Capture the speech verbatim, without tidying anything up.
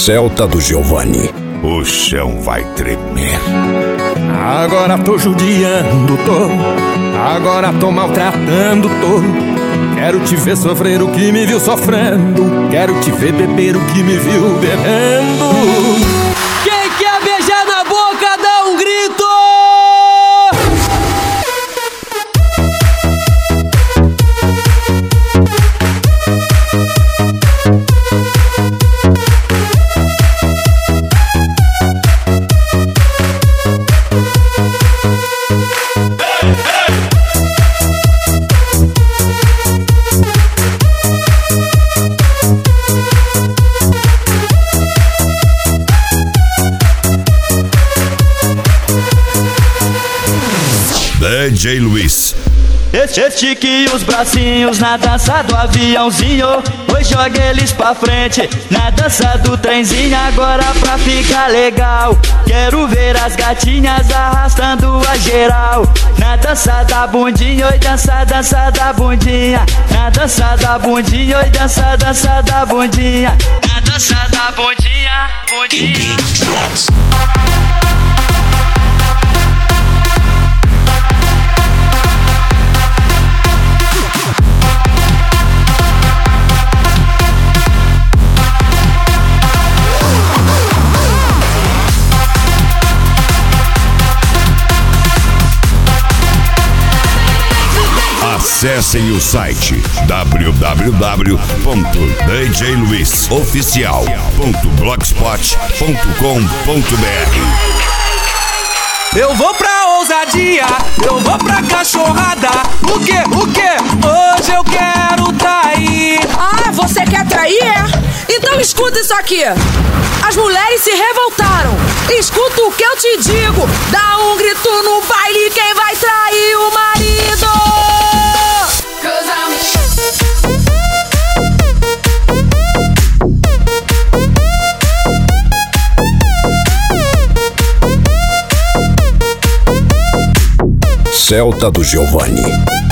Celta do Giovanni. O chão vai tremer. Agora tô judiando, tô. Agora tô maltratando, tô. Quero te ver sofrer o que me viu sofrendo. Quero te ver beber o que me viu bebendo. Quem quer beijar na boca, dá um grito! D J Luiz. Estique os bracinhos na dança do aviãozinho. Hoje joga eles pra frente na dança do trenzinho. Agora pra ficar legal, quero ver as gatinhas arrastando a geral. Na dança da bundinha, oi dança, dança da bundinha. Na dança da bundinha, oi dança, dança da bundinha. Na dança da bundinha, bundinha. Acessem o site w w w ponto d j luiz oficial ponto blogspot ponto com ponto b r. Eu vou pra ousadia, eu vou pra cachorrada. O que, o que? Hoje eu quero trair. Ah, você quer trair, é? Então escuta isso aqui. As mulheres se revoltaram. Escuta o que eu te digo. Dá um grito no baile quem vai trair o marido. Celta do Giovanni.